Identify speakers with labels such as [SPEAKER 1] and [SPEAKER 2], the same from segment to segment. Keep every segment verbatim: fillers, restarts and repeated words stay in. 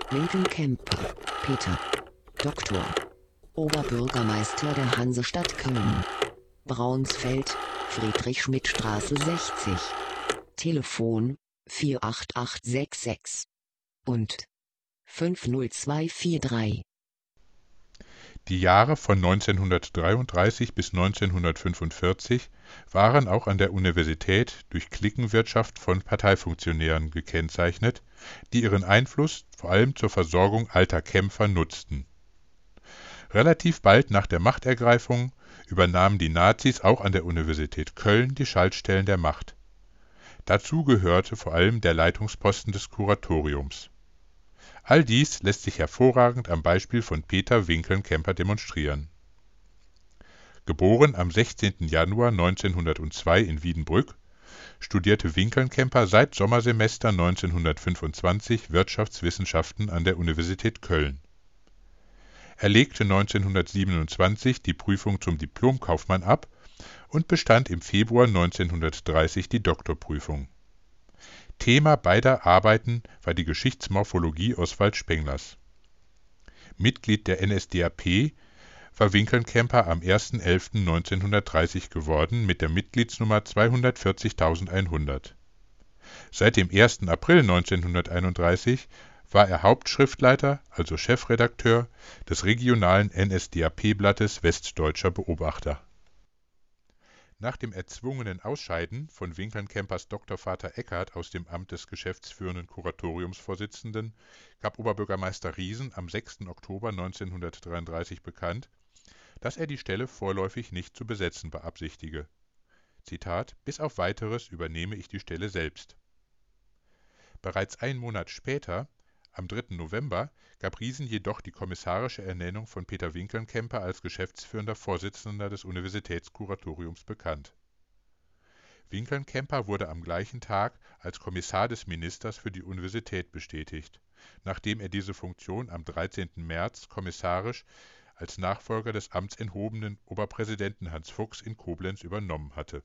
[SPEAKER 1] Winkelkemper, Peter. Doktor. Oberbürgermeister der Hansestadt Köln. Braunsfeld, Friedrich-Schmidt-Straße sechzig. Telefon vier acht acht sechs sechs und fünf null zwei vier drei.
[SPEAKER 2] Die Jahre von neunzehnhundertdreiunddreißig bis neunzehnhundertfünfundvierzig waren auch an der Universität durch Cliquenwirtschaft von Parteifunktionären gekennzeichnet, die ihren Einfluss vor allem zur Versorgung alter Kämpfer nutzten. Relativ bald nach der Machtergreifung übernahmen die Nazis auch an der Universität Köln die Schaltstellen der Macht. Dazu gehörte vor allem der Leitungsposten des Kuratoriums. All dies lässt sich hervorragend am Beispiel von Peter Winkelnkemper demonstrieren. Geboren am sechzehnten Januar neunzehnhundertzwei in Wiedenbrück, studierte Winkelnkemper seit Sommersemester neunzehnhundertfünfundzwanzig Wirtschaftswissenschaften an der Universität Köln. Er legte neunzehnhundertsiebenundzwanzig die Prüfung zum Diplomkaufmann ab und bestand im Februar neunzehnhundertdreißig die Doktorprüfung. Thema beider Arbeiten war die Geschichtsmorphologie Oswald Spenglers. Mitglied der N S D A P war Winkelnkemper am ersten elften neunzehnhundertdreißig geworden mit der Mitgliedsnummer zweihundertvierzigtausendeinhundert. Seit dem ersten April neunzehnhunderteinunddreißig war er Hauptschriftleiter, also Chefredakteur, des regionalen N S D A P-Blattes Westdeutscher Beobachter. Nach dem erzwungenen Ausscheiden von Winkelnkempers Doktorvater Eckart aus dem Amt des geschäftsführenden Kuratoriumsvorsitzenden gab Oberbürgermeister Riesen am sechsten Oktober neunzehnhundertdreiunddreißig bekannt, dass er die Stelle vorläufig nicht zu besetzen beabsichtige. Zitat: »Bis auf Weiteres übernehme ich die Stelle selbst.« Bereits einen Monat später, am dritten November, gab Riesen jedoch die kommissarische Ernennung von Peter Winkelnkemper als geschäftsführender Vorsitzender des Universitätskuratoriums bekannt. Winkelnkemper wurde am gleichen Tag als Kommissar des Ministers für die Universität bestätigt, nachdem er diese Funktion am dreizehnten März kommissarisch als Nachfolger des amtsenthobenen Oberpräsidenten Hans Fuchs in Koblenz übernommen hatte.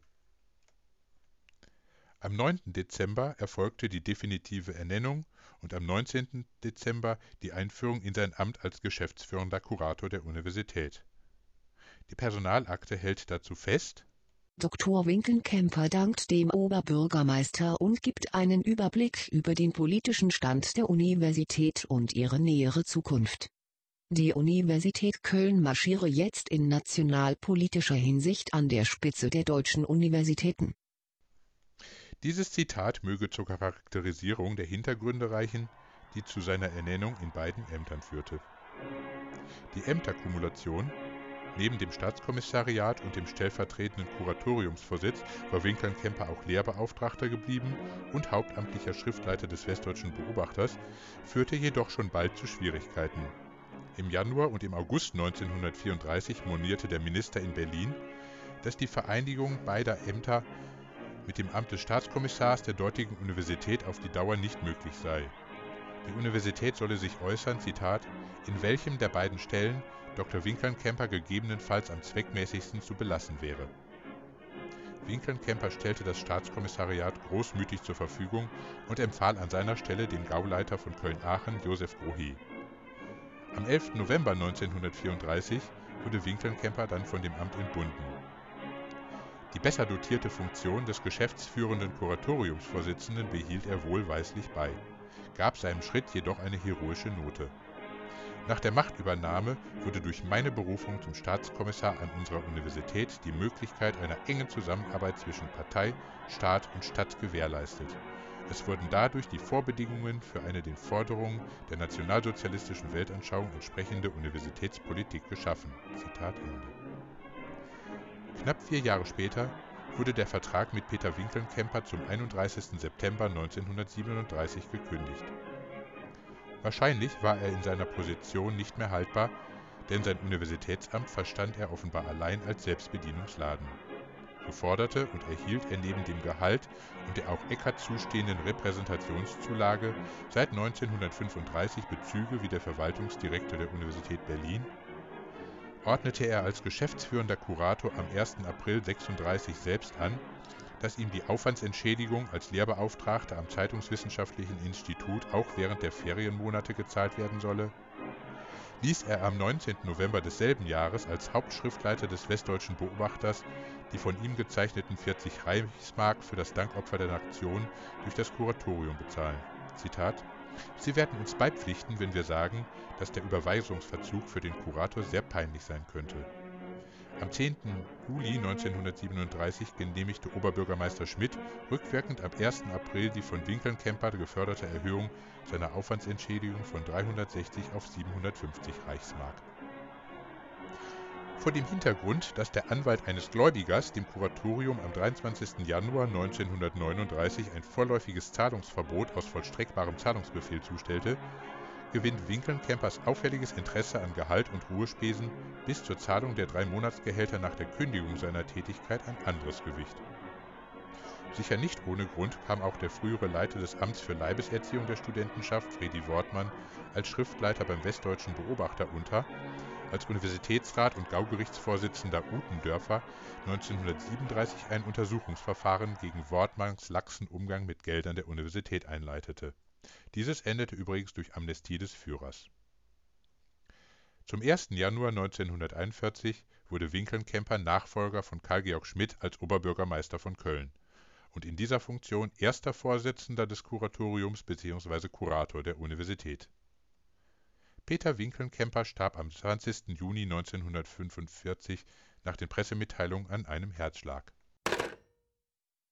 [SPEAKER 2] Am neunten Dezember erfolgte die definitive Ernennung und am neunzehnten Dezember die Einführung in sein Amt als geschäftsführender Kurator der Universität. Die Personalakte hält dazu fest:
[SPEAKER 1] Doktor Winkelnkemper dankt dem Oberbürgermeister und gibt einen Überblick über den politischen Stand der Universität und ihre nähere Zukunft. Die Universität Köln marschiere jetzt in nationalpolitischer Hinsicht an der Spitze der deutschen Universitäten.
[SPEAKER 2] Dieses Zitat möge zur Charakterisierung der Hintergründe reichen, die zu seiner Ernennung in beiden Ämtern führte. Die Ämterkumulation: Neben dem Staatskommissariat und dem stellvertretenden Kuratoriumsvorsitz war Winkelnkemper auch Lehrbeauftragter geblieben und hauptamtlicher Schriftleiter des Westdeutschen Beobachters, führte jedoch schon bald zu Schwierigkeiten. Im Januar und im August neunzehnhundertvierunddreißig monierte der Minister in Berlin, dass die Vereinigung beider Ämter mit dem Amt des Staatskommissars der dortigen Universität auf die Dauer nicht möglich sei. Die Universität solle sich äußern, Zitat, in welchem der beiden Stellen Doktor Winkelnkemper gegebenenfalls am zweckmäßigsten zu belassen wäre. Winkelnkemper stellte das Staatskommissariat großmütig zur Verfügung und empfahl an seiner Stelle den Gauleiter von Köln-Aachen, Josef Grohe. Am elften November neunzehnhundertvierunddreißig wurde Winkelnkemper dann von dem Amt entbunden. Die besser dotierte Funktion des geschäftsführenden Kuratoriumsvorsitzenden behielt er wohlweislich bei, gab seinem Schritt jedoch eine heroische Note. Nach der Machtübernahme wurde durch meine Berufung zum Staatskommissar an unserer Universität die Möglichkeit einer engen Zusammenarbeit zwischen Partei, Staat und Stadt gewährleistet. Es wurden dadurch die Vorbedingungen für eine den Forderungen der nationalsozialistischen Weltanschauung entsprechende Universitätspolitik geschaffen. Zitat Ende. Knapp vier Jahre später wurde der Vertrag mit Peter Winkelnkemper zum einunddreißigsten September neunzehnhundertsiebenunddreißig gekündigt. Wahrscheinlich war er in seiner Position nicht mehr haltbar, denn sein Universitätsamt verstand er offenbar allein als Selbstbedienungsladen. So forderte und erhielt er neben dem Gehalt und der auch Eckart zustehenden Repräsentationszulage seit neunzehnhundertfünfunddreißig Bezüge wie der Verwaltungsdirektor der Universität Berlin, ordnete er als geschäftsführender Kurator am ersten April sechsunddreißig selbst an, dass ihm die Aufwandsentschädigung als Lehrbeauftragter am Zeitungswissenschaftlichen Institut auch während der Ferienmonate gezahlt werden solle, ließ er am neunzehnten November desselben Jahres als Hauptschriftleiter des Westdeutschen Beobachters die von ihm gezeichneten vierzig Reichsmark für das Dankopfer der Nation durch das Kuratorium bezahlen. Zitat: Sie werden uns beipflichten, wenn wir sagen, dass der Überweisungsverzug für den Kurator sehr peinlich sein könnte. Am zehnten Juli neunzehnhundertsiebenunddreißig genehmigte Oberbürgermeister Schmidt rückwirkend am ersten April die von Winkeln-Kemper geförderte Erhöhung seiner Aufwandsentschädigung von dreihundertsechzig auf siebenhundertfünfzig Reichsmark. Vor dem Hintergrund, dass der Anwalt eines Gläubigers dem Kuratorium am dreiundzwanzigsten Januar neunzehnhundertneununddreißig ein vorläufiges Zahlungsverbot aus vollstreckbarem Zahlungsbefehl zustellte, gewinnt Winkeln-Kempers auffälliges Interesse an Gehalt und Ruhespesen bis zur Zahlung der drei Monatsgehälter nach der Kündigung seiner Tätigkeit ein anderes Gewicht. Sicher nicht ohne Grund kam auch der frühere Leiter des Amts für Leibeserziehung der Studentenschaft, Fredi Wortmann, als Schriftleiter beim Westdeutschen Beobachter unter, als Universitätsrat und Gaugerichtsvorsitzender Utendörfer neunzehnhundertsiebenunddreißig ein Untersuchungsverfahren gegen Wortmanns laxen Umgang mit Geldern der Universität einleitete. Dieses endete übrigens durch Amnestie des Führers. Zum ersten Januar neunzehnhunderteinundvierzig wurde Winkeln-Kemper Nachfolger von Karl-Georg Schmidt als Oberbürgermeister von Köln und in dieser Funktion erster Vorsitzender des Kuratoriums bzw. Kurator der Universität. Peter Winkeln-Kemper starb am zwanzigsten Juni neunzehnhundertfünfundvierzig nach den Pressemitteilungen an einem Herzschlag.